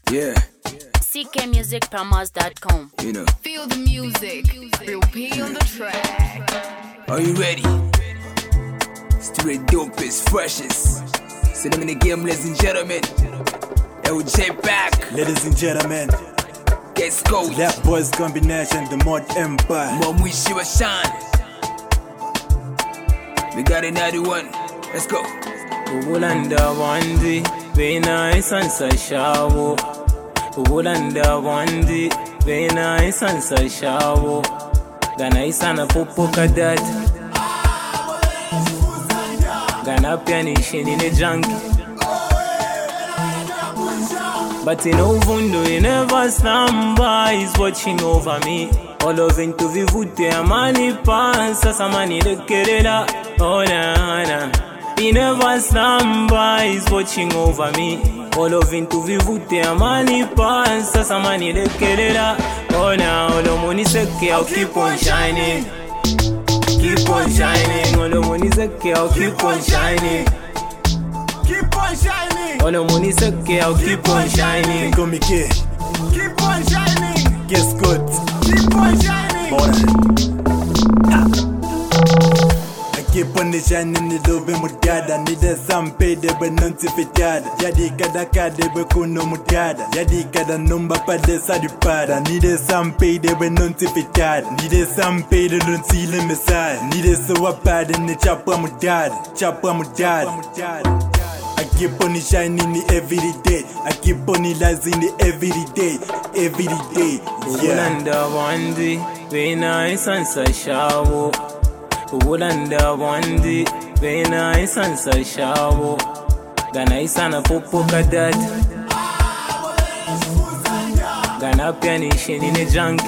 Yeah. ckmusicpromos.com. You know. Feel the music. Real P on the track. Are you ready? Straight dopest, freshest. So them in the game, ladies and gentlemen. LJ back. Ladies and gentlemen, Guess go. that boys combination, the mod empire. Mom wish you a shine. We got another one. Let's go. Ubulanda wandi, be nice and sashawo. Ubulanda wandi, be nice and sashawo. Gana isana popo kadat. Gana piani shini ne junkie. But in Ovundo, you never stand by, he's watching over me. All of into vivute, amani pansa, samani de kerela. Oh na na. He never stand by, he's watching over me. All of into vivute, amani pansa, samani de kerela. Oh na, all the money seke, I'll keep on shining. Keep on shining, all the money seke, I'll keep on shining. Keep on shining. All the money seke, I'll keep on shining. Come here. Keep on shining. Guess good. Keep on shining. I keep on shining, the love mudada. Need some pay the benantificada. Jadi kada kada bekuno mudada. Jadi kada numba pada sadipada. Need some pay the benantificada. Need some pay the luntile messiah. Need so wapada ni chapa mudada. Chapa mudada. I keep on shining every day. I keep on rising every day. Every day. Yeah. Ubulanda wandi, be nice and sashawo. Ubulanda wandi, be nice and sashawo. Gana isana popo kadat. Gana piani shini ne junkie.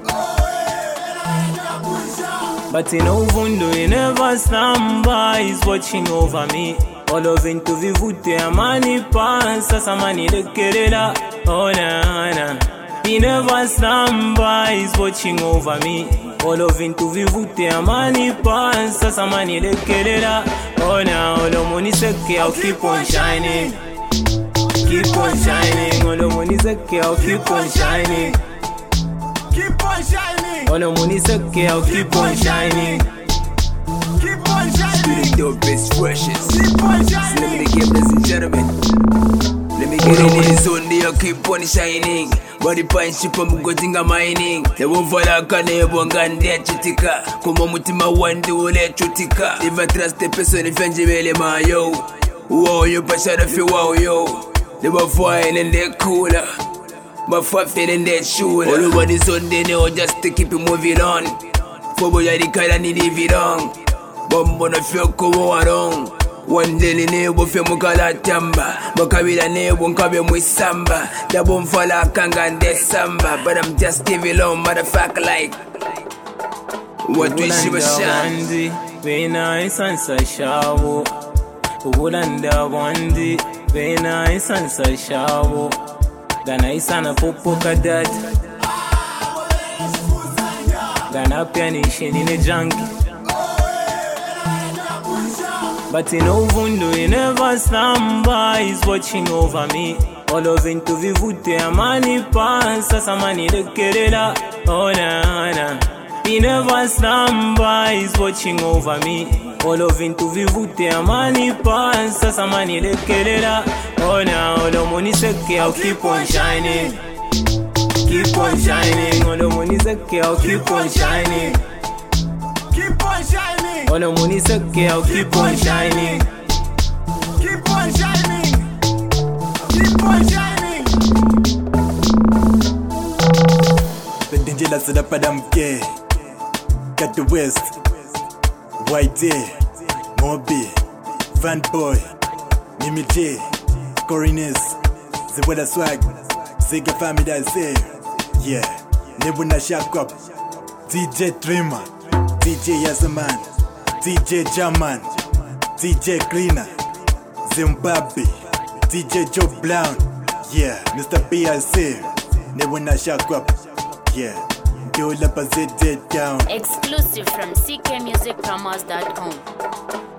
But in Ovundo, you never stand by, he's watching over me. All of into vivute, amani pansa, samani de kerela. Oh na na. He never stand by, he's watching over me. All of into vivute, amani pansa, samani de kerela. Oh na, all the money seke, I'll keep on shining. Keep on shining, all the money seke, I'll keep on shining. Keep on shining. All the money seke, I'll keep on shining. Keep on shining. Straight dopest, freshest. Keep on So them in shining. the game, ladies and gentlemen. Let me get in the zone, they keep on shining. Body punch, ship on Gotinga mining. They won't fall out, can they won't get chutika. Come on, Mutima one, they will let chutika. If I trust the person, if I my yo. Wow, you pass out of you, wow, yo. They were fine and they're cooler. But for feeling that shoulder. All over the zone, they know just to keep it moving on. For boy, I can't need it wrong. Bombo na feel come around. One day in a buffet mukala tamba. Makabila ne won't come with samba. The bomb fall out kanga de samba. But I'm just giving on motherfucker like. What we should shine. wandi, be nice and sashawo. Ubulanda wandi, be nice and sashawo. Gana isana popo kadat. Gana piani shini ne junkie. But in Ovundo, you never stand by, he's watching over me. All of into vivute, amani pansa, samani de kerela. Oh na na. He never stand by, he's watching over me. All of into vivute, amani pansa, samani de kerela. Oh na, all the money seke, I'll keep on shining. Keep on shining, all the money seke, I'll keep on shining. Keep on shining. All the money seke, I'll keep on shining. Keep on shining. Keep on shining. Pendingela sada padamke. Got the West. White Day. Moby. Van Boy. Mimi J. Corines. The weather swag. Sega family that say. Yeah. Nebuna Shakop. DJ Dreamer. DJ Yasaman. DJ Jaman. DJ Cleaner. Zimbabwe. DJ Joe Brown. Yeah. Mr. B.I.C. Nebuna Shakop. Yeah. Do up a zit down. Exclusive from ckmusicpromos.com.